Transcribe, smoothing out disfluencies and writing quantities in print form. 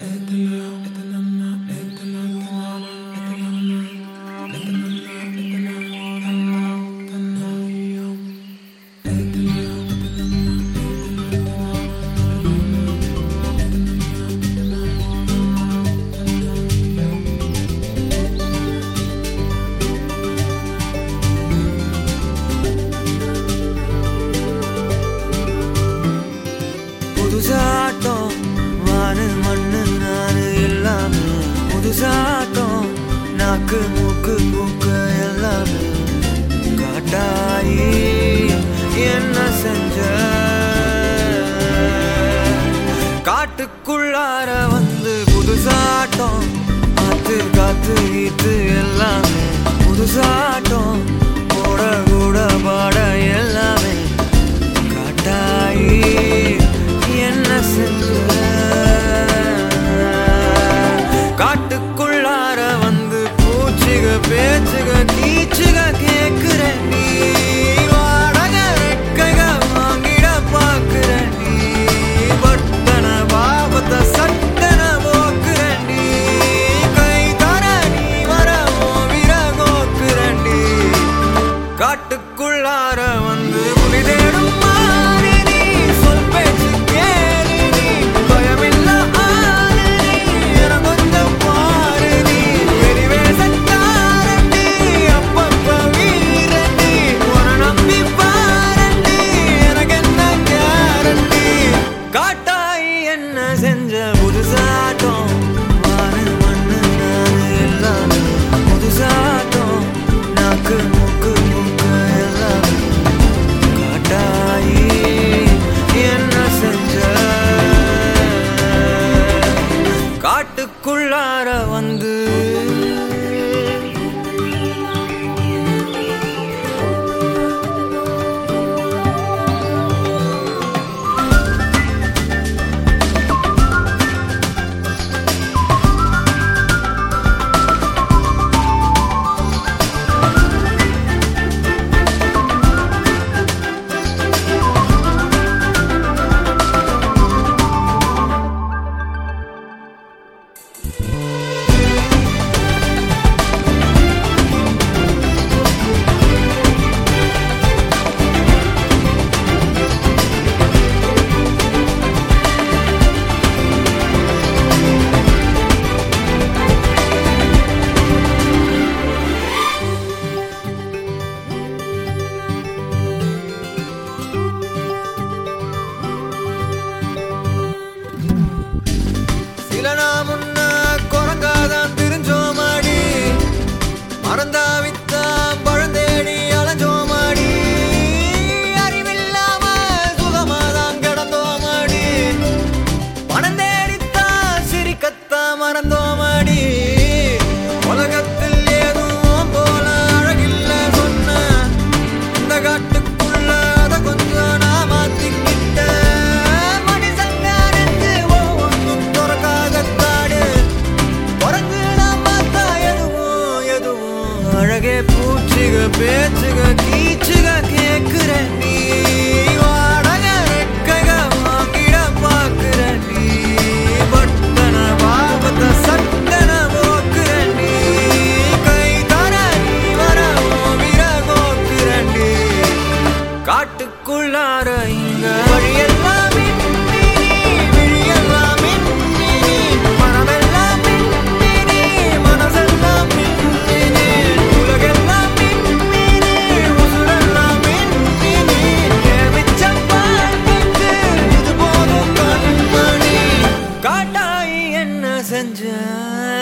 புதுசாட்டம் வானு மண்ணு நானு எல்லாமே புதுசாட்டம் நாக்கு மூக்கு மூக்கு எல்லாமே காட்டாயி என்ன செஞ்ச காட்டுக்குள்ளார வந்து புதுசாட்டம் காத்து காத்து ஈத்து எல்லாமே புதுசாட்டம் போட கூட பாட எல்லாமே காட்டாயி என்ன செஞ்ச காட்டுக்குள்ளார வந்து பூச்சிக பேச்சுக கீச்சுக கேக்குற நீ வாடக ரெக்கைக வாங்கிட பாக்குற நீ பட்டன பாபத்த சட்டன போக்குற நீ கை தர நீ வர வீர கோக்குற நீ காட்டுக்குள்ளார வந்து புலி தேடும் செஞ்ச புதுசாட்டம் வானு மண்ணு நானு எல்லாமே புதுசாட்டம் நாக்கு மூக்கு மூக்கு எல்லாமே காட்டாயி என்ன செஞ்ச காட்டுக்குள்ளார வந்து முன்ன குரங்காதான் தெரிஞ்சோமாடி மறந்தா வித்தான் பழந்தேடி அலைஞ்சோமாடி அறிவில்லாம சுகமாதான் கிடந்தோமாடி பணம் தேடித்தான் சிரிக்கத்தான் மறந்தோமாடி உலகத்தில் ஏதும் போல அழகில்ல சொன்ன இந்த காட்டுக்குள்ள அதை கொஞ்சம் நான் மாத்திக்கிட்ட அழகே பூச்சிக பேச்சுக கீச்சுக கேக்குற நீ வாடக ரெக்கைக வாங்கிட பாக்குற நீ பட்டன பாபத்த சட்டன போக்குற நீ கை தர நீ வர வீர கோக்குற நீ காட்டுக்குள்ளார இங்க வழியெல்லாம் செஞ்ச